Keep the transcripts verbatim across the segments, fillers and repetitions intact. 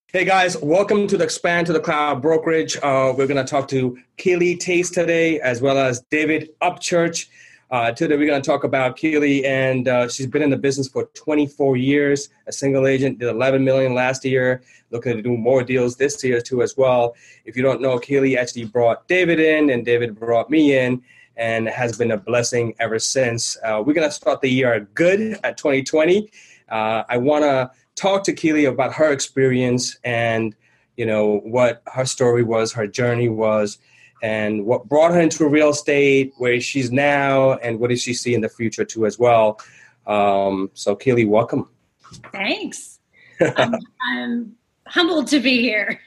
Hey guys, welcome to the Expand to the Cloud brokerage. Uh, we're going to talk to Keely Taste today, as well as David Upchurch. Uh, today we're going to talk about Keely, and uh, she's been in the business for twenty-four years, a single agent, did eleven million last year, looking to do more deals this year too as well. If you don't know, Keely actually brought David in, and David brought me in, and has been a blessing ever since. Uh, we're going to start the year good at twenty twenty. Uh, I want to talk to Keely about her experience and, you know, what her story was, her journey was, and what brought her into real estate, where she's now, and what does she see in the future too as well. Um, so Keely, welcome. Thanks. I'm, I'm humbled to be here.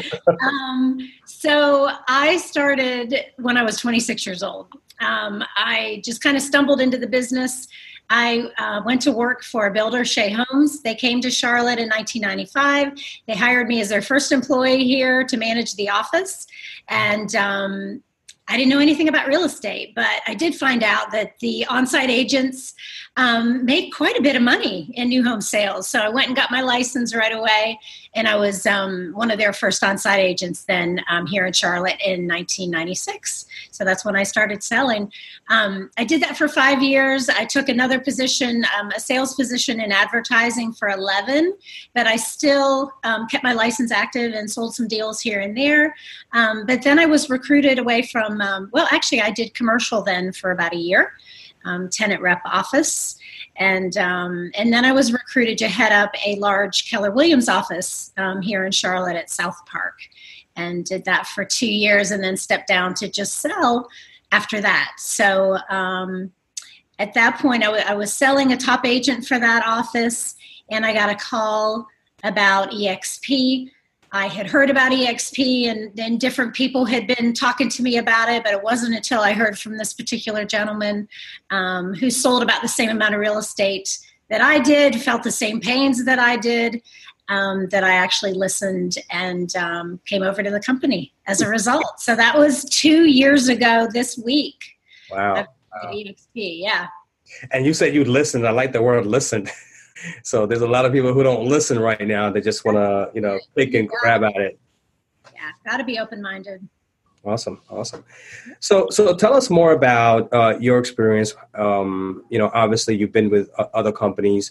um, so I started when I was twenty-six years old. Um, I just kind of stumbled into the business. I uh, went to work for a builder, Shea Homes. They came to Charlotte in nineteen ninety-five. They hired me as their first employee here to manage the office. And um, I didn't know anything about real estate, but I did find out that the on-site agents um, made quite a bit of money in new home sales. So I went and got my license right away. And I was um, one of their first on-site agents then um, here in Charlotte in nineteen ninety-six. So that's when I started selling. Um, I did that for five years. I took another position, um, a sales position in advertising for eleven, but I still um, kept my license active and sold some deals here and there. Um, but then I was recruited away from, um, well, actually I did commercial then for about a year, um, tenant rep office. And um, and then I was recruited to head up a large Keller Williams office um, here in Charlotte at South Park, and did that for two years and then stepped down to just sell after that. So um, at that point, I, w- I was selling a top agent for that office, and I got a call about E X P. I had heard about E X P, and then different people had been talking to me about it, but it wasn't until I heard from this particular gentleman um, who sold about the same amount of real estate that I did, felt the same pains that I did, um, that I actually listened and um, came over to the company as a result. So that was two years ago this week. Wow. At E X P, yeah. And you said you listened. I like the word listen. So there's a lot of people who don't listen right now. They just want to, you know, click and grab at it. Yeah, got to be open-minded. Awesome, awesome. So, so tell us more about uh, your experience. Um, you know, obviously you've been with uh, other companies,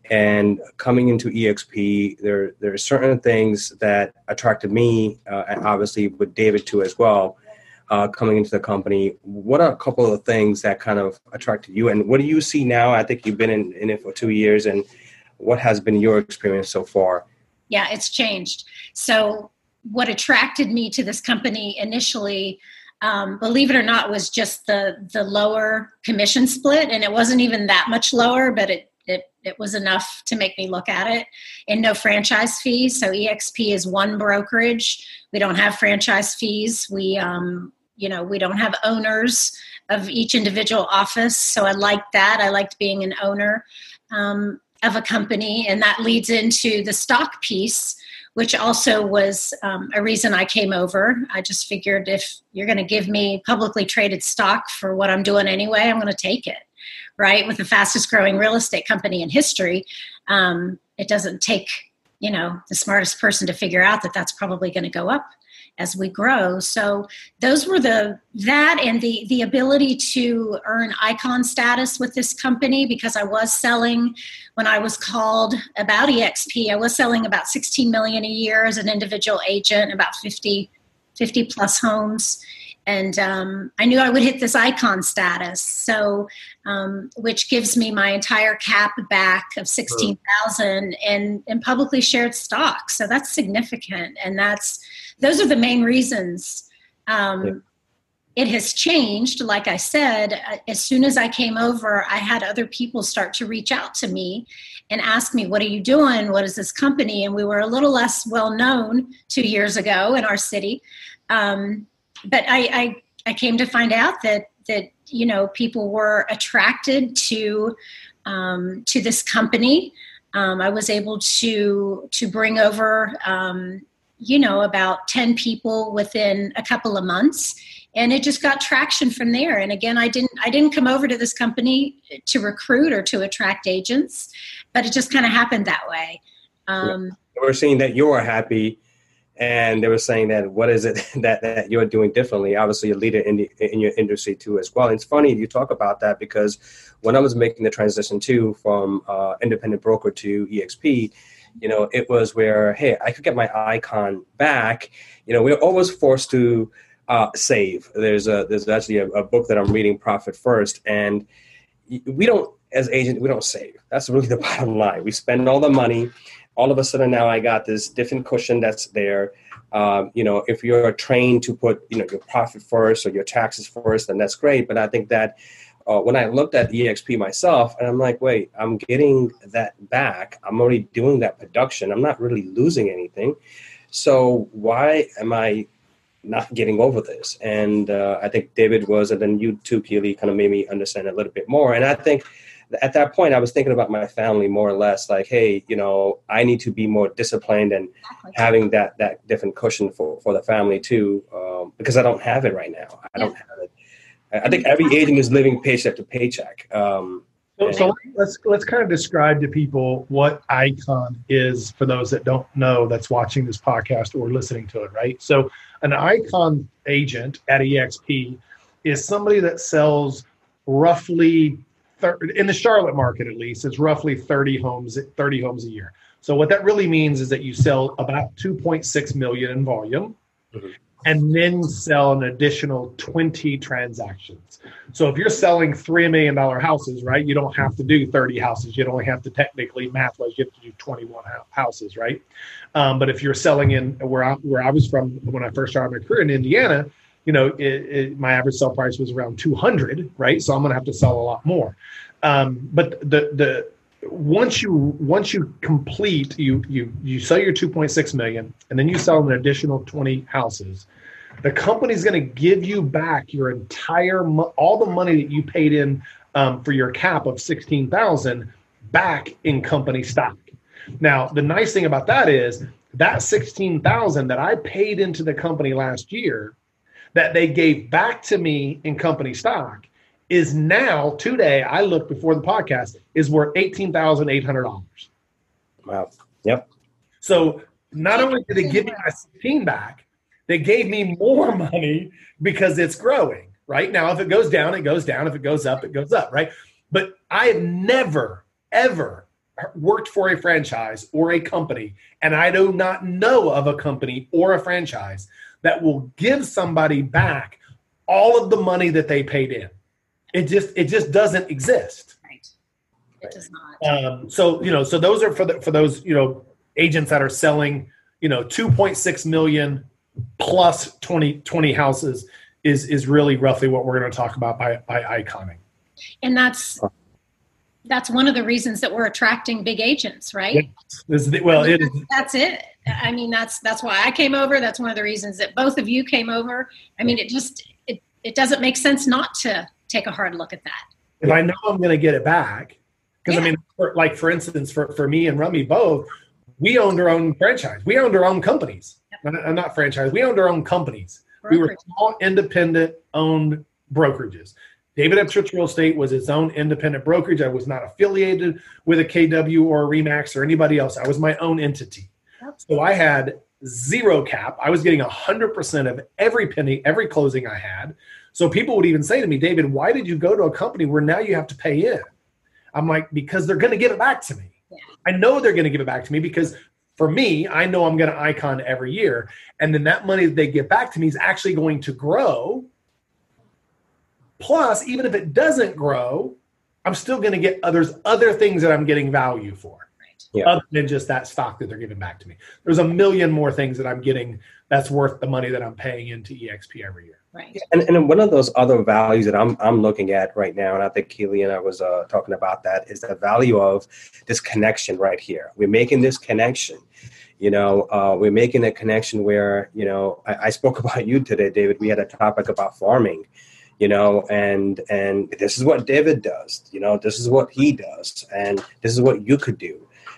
and coming into E X P, there there are certain things that attracted me, uh, and obviously with David too as well. Uh, coming into the company, what are a couple of things that kind of attracted you, and what do you see now? I think you've been in, in it for two years, and what has been your experience so far? Yeah, it's changed. So what attracted me to this company initially, um, believe it or not, was just the the lower commission split, and it wasn't even that much lower, but it it it was enough to make me look at it. And no franchise fees. So E X P is one brokerage. We don't have franchise fees. We um, You know, we don't have owners of each individual office. So I liked that. I liked being an owner um, of a company. And that leads into the stock piece, which also was um, a reason I came over. I just figured if you're going to give me publicly traded stock for what I'm doing anyway, I'm going to take it, right? With the fastest growing real estate company in history, um, it doesn't take, you know, the smartest person to figure out that that's probably going to go up as we grow. So those were the, that and the, the ability to earn icon status with this company, because I was selling, when I was called about E X P, I was selling about sixteen million a year as an individual agent, about fifty, fifty plus homes. And um, I knew I would hit this icon status. So, um, which gives me my entire cap back of sixteen thousand and, and publicly shared stock. So that's significant. And that's, those are the main reasons. Um, yeah. It has changed. Like I said, as soon as I came over, I had other people start to reach out to me and ask me, what are you doing? What is this company? And we were a little less well known two years ago in our city. Um, but I, I, I came to find out that, that, you know, people were attracted to, um, to this company. Um, I was able to, to bring over, um, you know, about ten people within a couple of months. And it just got traction from there. And again, I didn't, I didn't come over to this company to recruit or to attract agents, but it just kind of happened that way. Um, they were saying that you were happy, and they were saying that what is it that, that you're doing differently? Obviously, a leader in the, in your industry too as well. And it's funny you talk about that because when I was making the transition too from uh, independent broker to E X P, you know, it was where, hey, I could get my icon back. You know, we're always forced to uh, save. There's a there's actually a, a book that I'm reading, Profit First, and we don't, as agents, we don't save. That's really the bottom line. We spend all the money. All of a sudden now I got this different cushion that's there. Um, you know, if you're trained to put, you know, your profit first or your taxes first, then that's great. But I think that uh, when I looked at E X P myself, and I'm like, wait, I'm getting that back. I'm already doing that production. I'm not really losing anything. So why am I not getting over this? And uh, I think David was, and then you too, Keely, kind of made me understand a little bit more. And I think at that point, I was thinking about my family more or less like, hey, you know, I need to be more disciplined and exactly. having that that different cushion for, for the family too, um, because I don't have it right now. I yeah. don't have it. I think every agent is living paycheck to paycheck. Um, so, so let's let's kind of describe to people what Icon is for those that don't know that's watching this podcast or listening to it, right? So an Icon agent at E X P is somebody that sells roughly in the Charlotte market, at least, it's roughly thirty homes, thirty homes a year. So what that really means is that you sell about two point six million in volume, mm-hmm. and then sell an additional twenty transactions. So if you're selling three million dollar houses, right, you don't have to do thirty houses. You'd only have to technically, math-wise, you have to do twenty-one houses, right? Um, but if you're selling in where I, where I was from when I first started my career in Indiana, you know, it, it, my average sell price was around two hundred, right? So I'm going to have to sell a lot more. Um, but the the once you once you complete, you you you sell your two point six million, and then you sell an additional twenty houses. The company's going to give you back your entire all the money that you paid in um, for your cap of sixteen thousand back in company stock. Now, the nice thing about that is that sixteen thousand that I paid into the company last year, that they gave back to me in company stock, is now today, I looked before the podcast, is worth eighteen thousand eight hundred dollars. Wow. Yep. So not only did they give me my sixteen back, they gave me more money because it's growing, right? Now, if it goes down, it goes down. If it goes up, it goes up, right? But I have never, ever worked for a franchise or a company, and I do not know of a company or a franchise that will give somebody back all of the money that they paid in. It just it just doesn't exist. Right. It does not. Um, so you know, so those are for the, for those you know agents that are selling you know two point six million plus twenty, twenty houses is is really roughly what we're going to talk about by by iconing. And that's that's one of the reasons that we're attracting big agents, right? Yes. Well, I mean, it is. That's it. I mean, that's that's why I came over. That's one of the reasons that both of you came over. I mean, it just it it doesn't make sense not to take a hard look at that. If I know I'm going to get it back, because yeah. I mean, for, like for instance, for, for me and Rummy both, we owned our own franchise. We owned our own companies. Yep. Not, not franchise. We owned our own companies. Brokerage. We were small, independent owned brokerages. David Eptrich Real Estate was its own independent brokerage. I was not affiliated with a K W or a Remax or anybody else. I was my own entity. Yep. So I had zero cap. I was getting one hundred percent of every penny, every closing I had. So people would even say to me, David, why did you go to a company where now you have to pay in? I'm like, because they're going to give it back to me. Yeah. I know they're going to give it back to me because for me, I know I'm going to icon every year. And then that money that they give back to me is actually going to grow. Plus, even if it doesn't grow, I'm still going to get others, other things that I'm getting value for. Right. Yeah. Other than just that stock that they're giving back to me. There's a million more things that I'm getting that's worth the money that I'm paying into E X P every year. Right. And and one of those other values that I'm I'm looking at right now, and I think Keely and I was uh, talking about that, is the value of this connection right here. We're making this connection. You know, uh, we're making a connection where, you know, I, I spoke about you today, David. We had a topic about farming, you know, and and this is what David does. You know, this is what he does, and this is what you could do.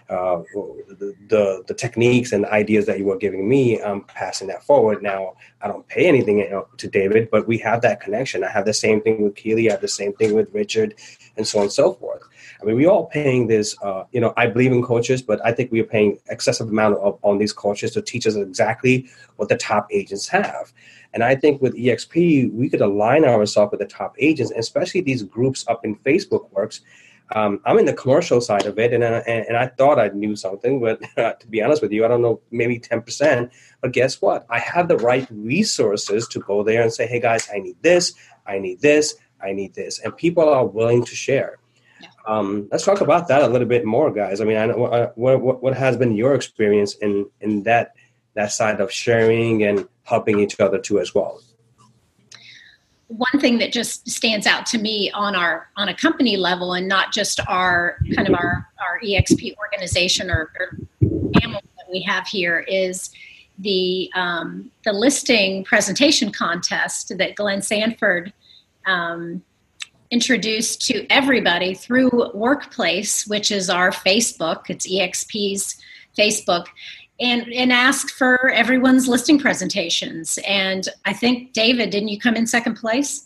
uh, the, the the techniques and ideas that you were giving me, I'm passing that forward. Now, I don't pay anything to David, but we have that connection. I have the same thing with Keely. I have the same thing with Richard, and so on and so forth. I mean, we all paying this, uh, you know, I believe in coaches, but I think we are paying excessive amount of, on these coaches to teach us exactly what the top agents have. And I think with E X P, we could align ourselves with the top agents, especially these groups up in Facebook Works. Um, I'm in the commercial side of it, and, uh, and and I thought I knew something, but uh, to be honest with you, I don't know, maybe ten percent. But guess what? I have the right resources to go there and say, hey, guys, I need this, I need this, I need this. And people are willing to share. Yeah. Um, let's talk about that a little bit more, guys. I mean, I know, uh, what, what what has been your experience in, in that that side of sharing and helping each other too as well? One thing that just stands out to me on our on a company level, and not just our kind of our, our E X P organization or, or family that we have here, is the um, the listing presentation contest that Glenn Sanford um, introduced to everybody through Workplace, which is our Facebook. It's E X P's Facebook. And, and asked for everyone's listing presentations. And I think, David, didn't you come in second place?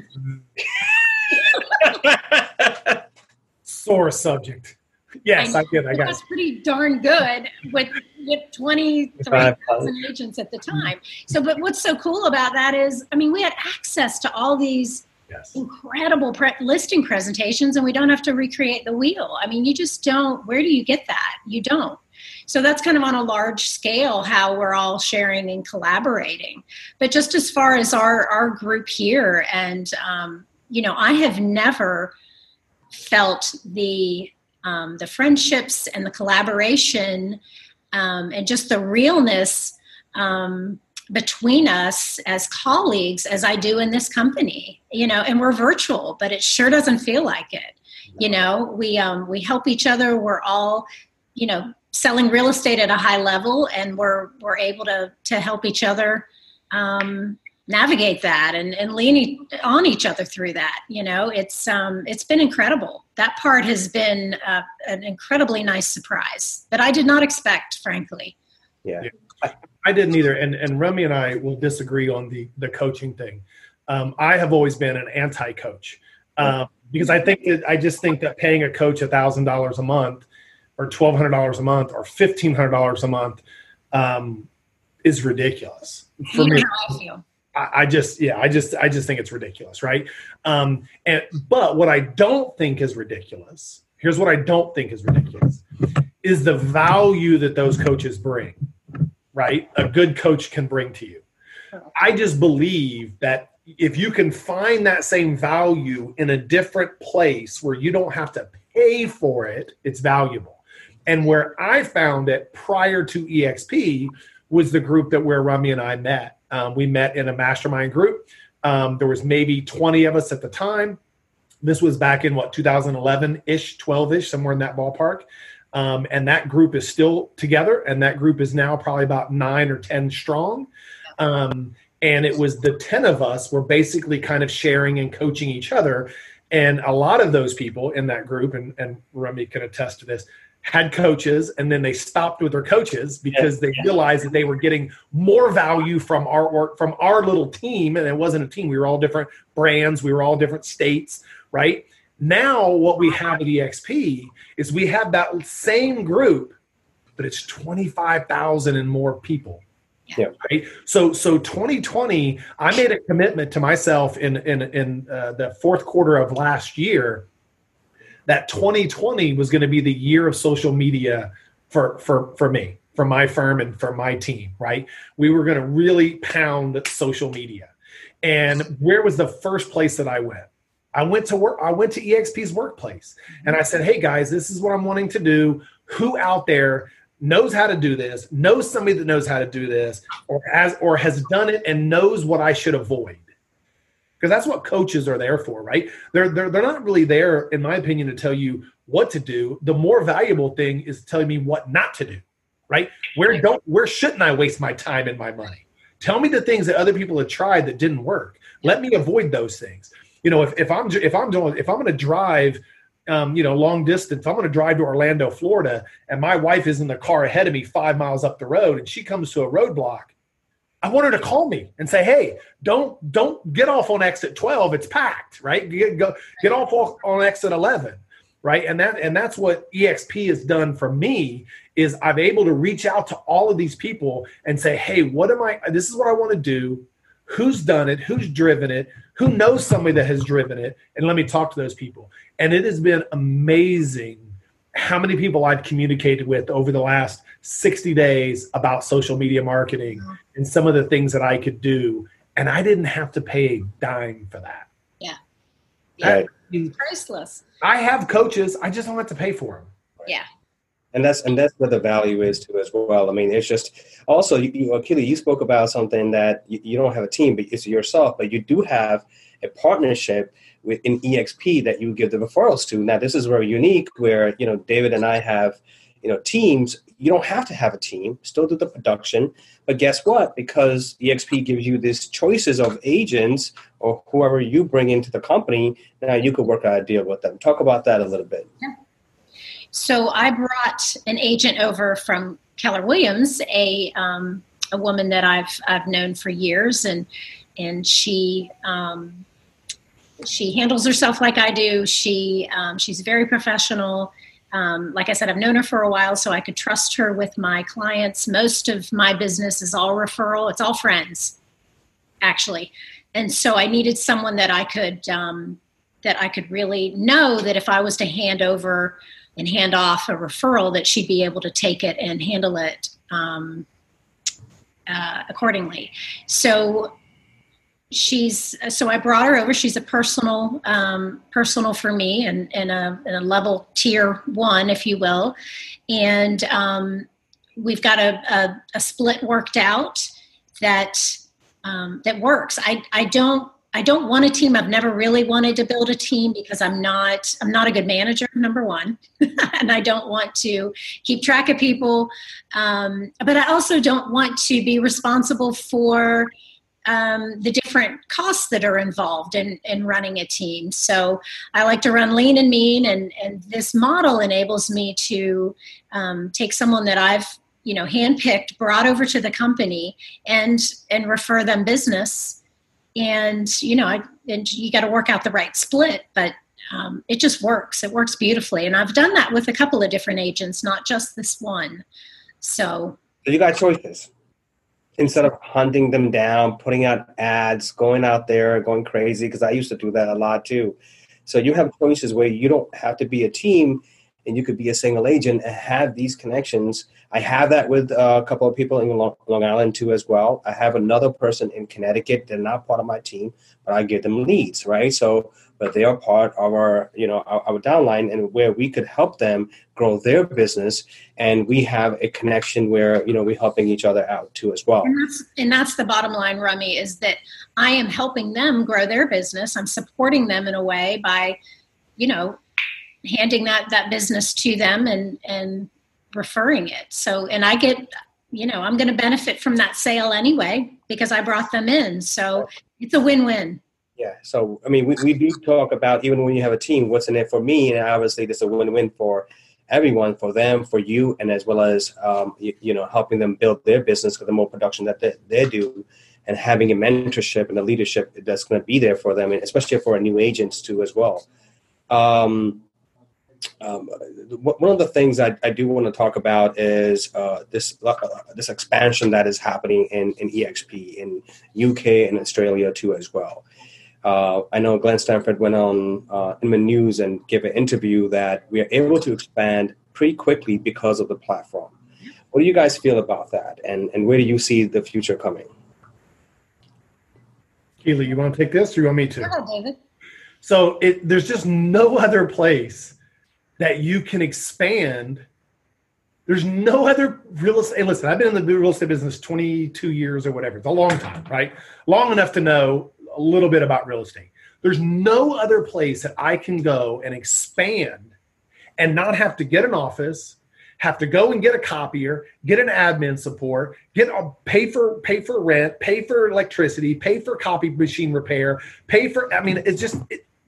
Sore subject. Yes, I, I did. I got That's pretty darn good with, with twenty-three thousand agents at the time. So, but what's so cool about that is, I mean, we had access to all these yes. incredible pre- listing presentations, and we don't have to recreate the wheel. I mean, you just don't. Where do you get that? You don't. So that's kind of on a large scale how we're all sharing and collaborating. But just as far as our, our group here, and, um, you know, I have never felt the um, the friendships and the collaboration um, and just the realness um, between us as colleagues as I do in this company, you know, and we're virtual, but it sure doesn't feel like it. You know, we um, we help each other. We're all, you know, selling real estate at a high level, and we're we're able to to help each other um, navigate that and, and lean e- on each other through that. You know, it's um, it's been incredible. That part has been uh, an incredibly nice surprise that I did not expect, frankly. Yeah, I, I didn't either. And and Remy and I will disagree on the the coaching thing. Um, I have always been an anti-coach um, because I think that I just think that paying a coach a thousand dollars a month, or twelve hundred dollars a month, or fifteen hundred dollars a month um, is ridiculous. For you me, know how I feel. I, I just, yeah, I just, I just think it's ridiculous, right? Um, and but what I don't think is ridiculous, here's what I don't think is ridiculous, is the value that those coaches bring, right? A good coach can bring to you. I just believe that if you can find that same value in a different place where you don't have to pay for it, it's valuable. And where I found it prior to E X P was the group that where Remy and I met. Um, we met in a mastermind group. Um, there was maybe twenty of us at the time. This was back in what, two thousand eleven-ish, twelve-ish, somewhere in that ballpark. Um, and that group is still together. And that group is now probably about nine or ten strong. Um, and it was the ten of us were basically kind of sharing and coaching each other. And a lot of those people in that group, and, and Remy can attest to this, had coaches, and then they stopped with their coaches because they realized that they were getting more value from our work, from our little team. And it wasn't a team. We were all different brands. We were all different states, right? Now what we have at E X P is we have that same group, but it's twenty-five thousand and more people. Yeah. Right. So, so twenty twenty, I made a commitment to myself in, in, in uh, the fourth quarter of last year that twenty twenty was going to be the year of social media for, for, for me, for my firm and for my team, right? We were going to really pound social media. And where was the first place that I went? I went to work. I went to E X P's Workplace, and I said, hey guys, this is what I'm wanting to do. Who out there knows how to do this, knows somebody that knows how to do this, or has, or has done it and knows what I should avoid? Because that's what coaches are there for, right? They're, they're, they're not really there, in my opinion, to tell you what to do. The more valuable thing is telling me what not to do, right? Where don't, where shouldn't I waste my time and my money? Tell me the things that other people have tried that didn't work. Let me avoid those things. You know, if, if I'm if I'm doing if I'm going to drive um, you know, long distance. I'm going to drive to Orlando, Florida, and my wife is in the car ahead of me five miles up the road, and she comes to a roadblock. I want her to call me and say, hey, don't don't get off on exit twelve. It's packed, right? Get, go, get off on exit eleven, right? And that and that's what E X P has done for me is I'm able to reach out to all of these people and say, hey, what am I, this is what I want to do. Who's done it? Who's driven it? Who knows somebody that has driven it? And let me talk to those people. And it has been amazing how many people I've communicated with over the last sixty days about social media marketing and some of the things that I could do. And I didn't have to pay a dime for that. Yeah. Yeah. Right. It's priceless. I have coaches. I just don't have to pay for them. Yeah. And that's and that's where the value is too as well. I mean, it's just also, you, you, Keely, you spoke about something that you, you don't have a team, but it's yourself, but you do have a partnership with an E X P that you give the referrals to. Now, this is very unique where, you know, David and I have, you know, teams. You don't have to have a team, still do the production. But guess what? Because E X P gives you these choices of agents or whoever you bring into the company, now you could work out a deal with them. Talk about that a little bit. Yeah. So I brought an agent over from Keller Williams, a um, a woman that I've I've known for years, and and she um, she handles herself like I do. She um, she's very professional. Um, like I said, I've known her for a while, so I could trust her with my clients. Most of my business is all referral. It's all friends, actually, and so I needed someone that I could um, that I could really know that if I was to hand over and hand off a referral, that she'd be able to take it and handle it um, uh, accordingly. So she's, so I brought her over. She's a personal, um, personal for me and, and a, and a level tier one, if you will. And um, we've got a, a, a split worked out that, um, that works. I, I don't, I don't want a team. I've never really wanted to build a team because I'm not, I'm not a good manager, number one. And I don't want to keep track of people. Um, but I also don't want to be responsible for um, the different costs that are involved in, in running a team. So I like to run lean and mean. And, and this model enables me to um, take someone that I've, you know, handpicked, brought over to the company and, and refer them business. And, you know, I, and you got to work out the right split, but um, it just works. It works beautifully. And I've done that with a couple of different agents, not just this one. So, so you got choices. Instead of hunting them down, putting out ads, going out there, going crazy, because I used to do that a lot too. So you have choices where you don't have to be a team and you could be a single agent and have these connections. I have that with a couple of people in Long Island too as well. I have another person in Connecticut. They're not part of my team, but I give them leads, right? So, but they are part of our, you know, our, our downline, and where we could help them grow their business. And we have a connection where, you know, we're helping each other out too as well. And that's, and that's the bottom line, Rummy, is that I am helping them grow their business. I'm supporting them in a way by, you know, handing that, that business to them and, and referring it. So, and I get, you know, I'm going to benefit from that sale anyway, because I brought them in. So it's a win-win. Yeah. So, I mean, we, we do talk about, even when you have a team, what's in it for me? And obviously this is a win-win for everyone, for them, for you, and as well as, um, you, you know, helping them build their business with the more production that they, they do, and having a mentorship and a leadership that's going to be there for them, and especially for our new agents too as well. Um, Um, one of the things I, I do want to talk about is uh, this uh, this expansion that is happening in, in E X P in U K and Australia too as well. Uh, I know Glenn Stanford went on uh, in the news and gave an interview that we are able to expand pretty quickly because of the platform. What do you guys feel about that, and, and where do you see the future coming? Keely, you want to take this, or you want me to? Go ahead, David. So it, there's just no other place that you can expand. There's no other real estate. Hey, listen, I've been in the real estate business twenty-two years or whatever. It's a long time, right? Long enough to know a little bit about real estate. There's no other place that I can go and expand and not have to get an office, have to go and get a copier, get an admin support, get a, pay for pay for rent, pay for electricity, pay for copy machine repair, pay for. I mean, it's just it,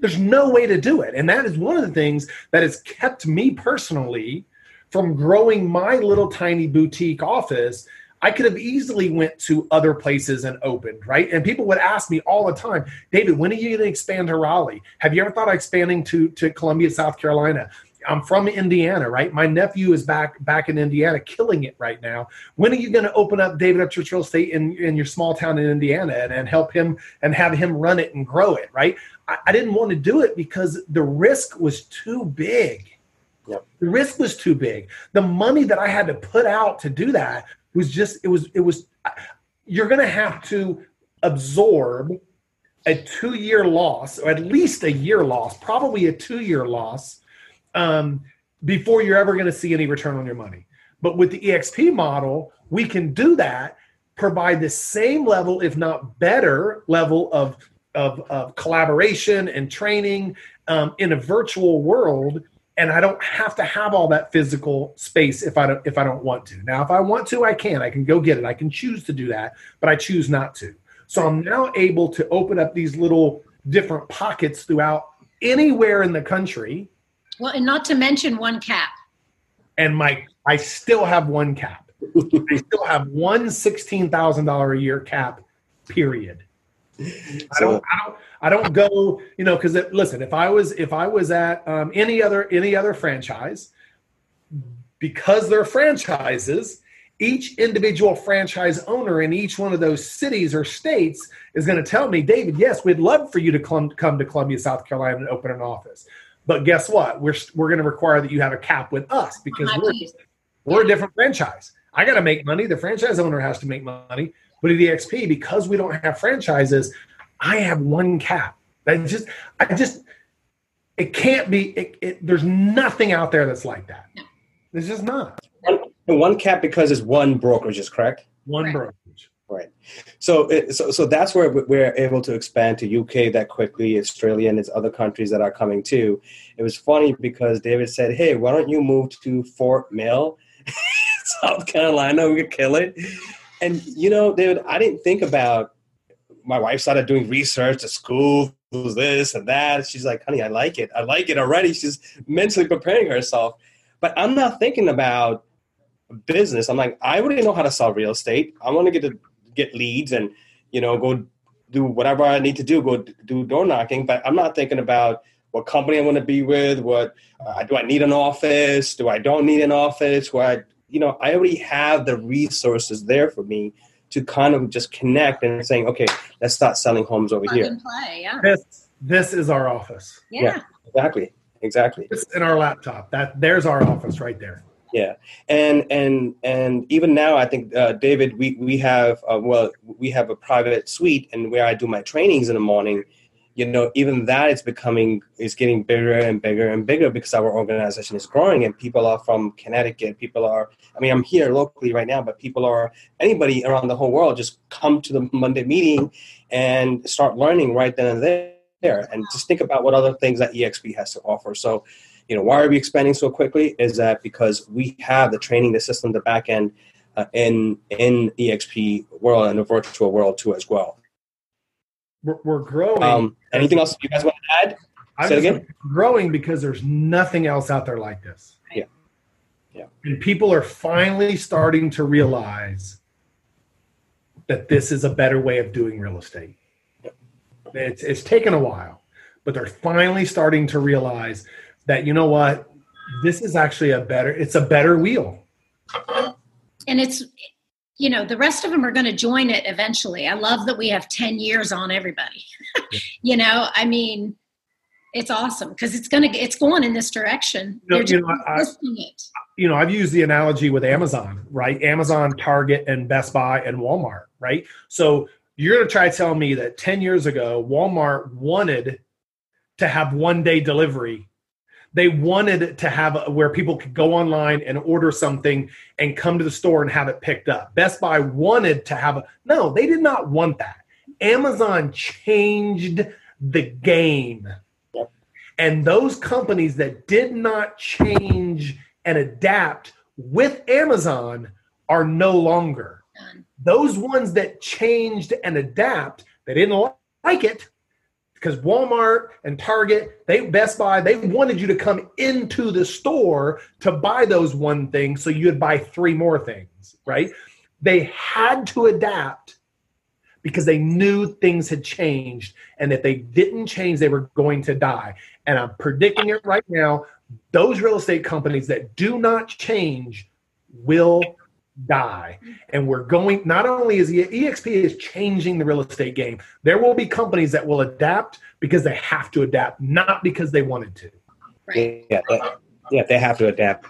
There's no way to do it. And that is one of the things that has kept me personally from growing my little tiny boutique office. I could have easily went to other places and opened, right? And people would ask me all the time, David, when are you going to expand to Raleigh? Have you ever thought of expanding to, to Columbia, South Carolina? I'm from Indiana, right? My nephew is back back in Indiana, killing it right now. When are you going to open up David Upchurch Real Estate in, in your small town in Indiana and, and help him and have him run it and grow it, right? I, I didn't want to do it because the risk was too big. Yep. The risk was too big. The money that I had to put out to do that was just, it was, it was, you're going to have to absorb a two-year loss, or at least a year loss, probably a two-year loss, um, before you're ever going to see any return on your money. But with the E X P model, we can do that, provide the same level, if not better level of, of, of collaboration and training um, in a virtual world. And I don't have to have all that physical space if I don't if I don't want to. Now, if I want to, I can. I can go get it. I can choose to do that, but I choose not to. So I'm now able to open up these little different pockets throughout anywhere in the country. Well, and not to mention one cap. And my I still have one cap. I still have one sixteen thousand dollars a year cap, period. I don't, I don't, I don't go, you know, because listen, if I was, if I was at um, any other, any other franchise, because they're franchises, each individual franchise owner in each one of those cities or states is going to tell me, David, yes, we'd love for you to come, come to Columbia, South Carolina and open an office. But guess what? We're, we're going to require that you have a cap with us because we're, we're a different franchise. I got to make money. The franchise owner has to make money. But at E X P, because we don't have franchises, I have one cap. I just, I just, it can't be, it, it, there's nothing out there that's like that. There's just not. One, one cap because it's one brokerage, is correct? One Right. brokerage. Right. So, it, so, so that's where we're able to expand to U K that quickly, Australia, and there's other countries that are coming too. It was funny because David said, hey, why don't you move to Fort Mill, South Carolina? We could kill it. And, you know, David, I didn't think about, my wife started doing research at school, this and that. She's like, honey, I like it. I like it already. She's mentally preparing herself. But I'm not thinking about business. I'm like, I already know how to sell real estate. I want to get to get leads and, you know, go do whatever I need to do, go do door knocking. But I'm not thinking about what company I want to be with. What uh, do I need an office? Do I don't need an office? Where I, you know, I already have the resources there for me to kind of just connect and saying, okay, let's start selling homes over Plug here. and play, yeah. This, this is our office. Yeah. Yeah, exactly. Exactly. It's in our laptop. That there's our office right there. Yeah. And, and, and even now, I think, uh, David, we, we have, uh, well, we have a private suite, and where I do my trainings in the morning, you know, even that is becoming, is getting bigger and bigger and bigger because our organization is growing and people are from Connecticut. People are, I mean, I'm here locally right now, but people are, anybody around the whole world just come to the Monday meeting and start learning right then and there. And just think about what other things that E X P has to offer. So, you know, why are we expanding so quickly? Is that because we have the training, the system, the back end uh, in, in E X P world and the virtual world too as well. We're, we're growing. Um, anything else you guys want to add? I'm Say it again? growing because there's nothing else out there like this. Yeah. Yeah. And people are finally starting to realize that this is a better way of doing real estate. Yep. It's, it's taken a while, but they're finally starting to realize that, you know what, this is actually a better, it's a better wheel. And it's, you know, the rest of them are going to join it eventually. I love that we have ten years on everybody. You know, I mean, it's awesome because it's going to, it's going in this direction. You know, They're just you know, I- listening it. You know, I've used the analogy with Amazon, right? Amazon, Target, and Best Buy, and Walmart, right? So you're going to try to tell me that ten years ago, Walmart wanted to have one-day delivery. They wanted to have where people could go online and order something and come to the store and have it picked up. Best Buy wanted to have a, no, they did not want that. Amazon changed the game. Yep. And those companies that did not change and adapt with Amazon are no longer. Done. Those ones that changed and adapt, they didn't like it, because Walmart and Target, they Best Buy, they wanted you to come into the store to buy those one thing so you'd buy three more things, right? They had to adapt because they knew things had changed, and if they didn't change, they were going to die. And I'm predicting it right now, those real estate companies that do not change will die. And we're going, not only is E X P is changing the real estate game, there will be companies that will adapt because they have to adapt, not because they wanted to. Right. Yeah, they, yeah, they have to adapt.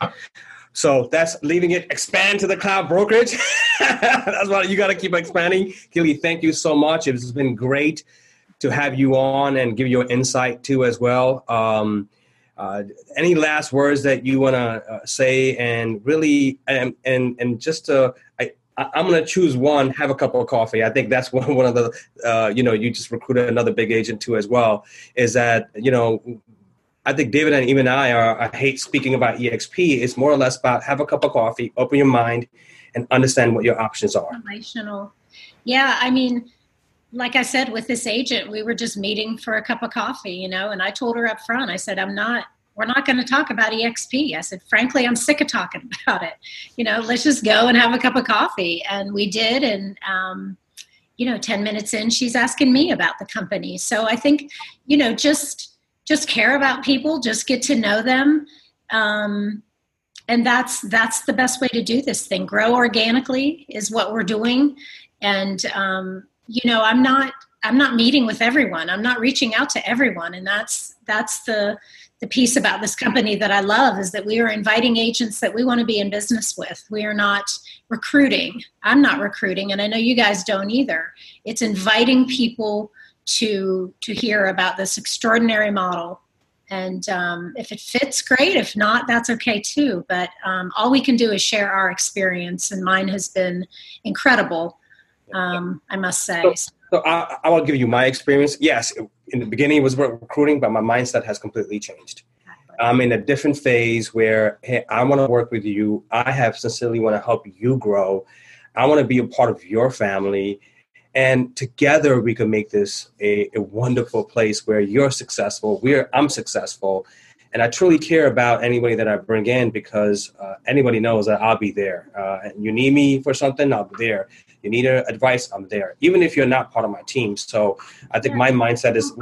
So that's leaving it. Expand to the cloud brokerage. That's what you got to keep expanding. Keely, thank you so much. It's been great to have you on and give your insight too as well. Um, uh, any last words that you want to uh, say? And really, and and and just to, I, I'm going to choose one. Have a cup of coffee. I think that's one one of the uh, you know, you just recruited another big agent too as well. Is that, you know, I think David and even I are, I hate speaking about E X P. It's more or less about have a cup of coffee, open your mind, and understand what your options are. Relational. Yeah, I mean, like I said, with this agent, we were just meeting for a cup of coffee, you know, and I told her up front, I said, I'm not, we're not going to talk about E X P. I said, frankly, I'm sick of talking about it. You know, let's just go and have a cup of coffee. And we did. And, um, you know, ten minutes in, she's asking me about the company. So I think, you know, just, just care about people, just get to know them. Um, and that's, that's the best way to do this thing. Grow organically is what we're doing. And, um, you know, I'm not, I'm not meeting with everyone. I'm not reaching out to everyone. And that's, that's the, the piece about this company that I love, is that we are inviting agents that we want to be in business with. We are not recruiting. I'm not recruiting. And I know you guys don't either. It's inviting people to to hear about this extraordinary model. And um, if it fits, great. If not, that's okay too. But um, all we can do is share our experience, and mine has been incredible, um, I must say. So, so I, I will give you my experience. Yes, in the beginning it was about recruiting, but my mindset has completely changed. Exactly. I'm in a different phase where, hey, I want to work with you. I have sincerely want to help you grow. I want to be a part of your family. And together we can make this a, a wonderful place where you're successful, we're I'm successful. And I truly care about anybody that I bring in, because uh, anybody knows that I'll be there. Uh, you need me for something, I'll be there. You need advice, I'm there, even if you're not part of my team. So I think yeah, my mindset is,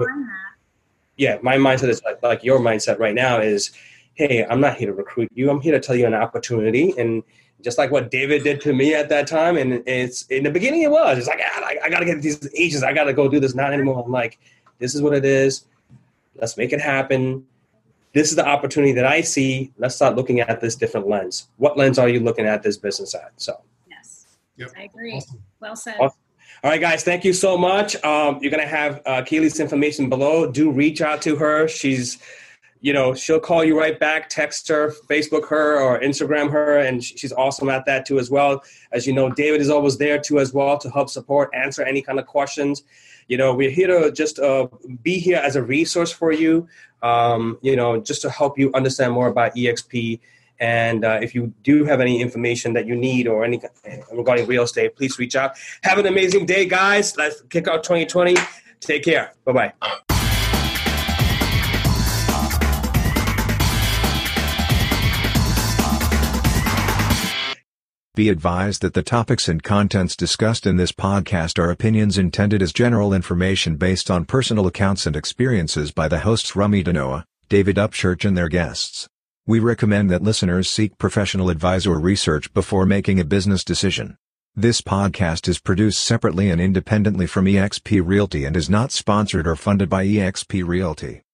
yeah, my mindset is like, like your mindset right now is, hey, I'm not here to recruit you. I'm here to tell you an opportunity. And just like what David did to me at that time. And it's in the beginning it was, it's like, ah, I, I got to get these agents. I got to go do this. Not anymore. I'm like, this is what it is. Let's make it happen. This is the opportunity that I see. Let's start looking at this different lens. What lens are you looking at this business at? So, yes, yep. I agree. Awesome. Well said. Awesome. All right, guys, thank you so much. Um, you're going to have uh, Keely's information below. Do reach out to her. She's, you know, she'll call you right back, text her, Facebook her, or Instagram her, and she's awesome at that too as well. As you know, David is always there too as well to help support, answer any kind of questions. You know, we're here to just uh, be here as a resource for you, um, you know, just to help you understand more about E X P. And uh, if you do have any information that you need or any regarding real estate, please reach out. Have an amazing day, guys. Let's kick out twenty twenty. Take care. Bye-bye. Be advised that the topics and contents discussed in this podcast are opinions intended as general information based on personal accounts and experiences by the hosts Rummy Danoa, David Upchurch and their guests. We recommend that listeners seek professional advice or research before making a business decision. This podcast is produced separately and independently from E X P Realty and is not sponsored or funded by E X P Realty.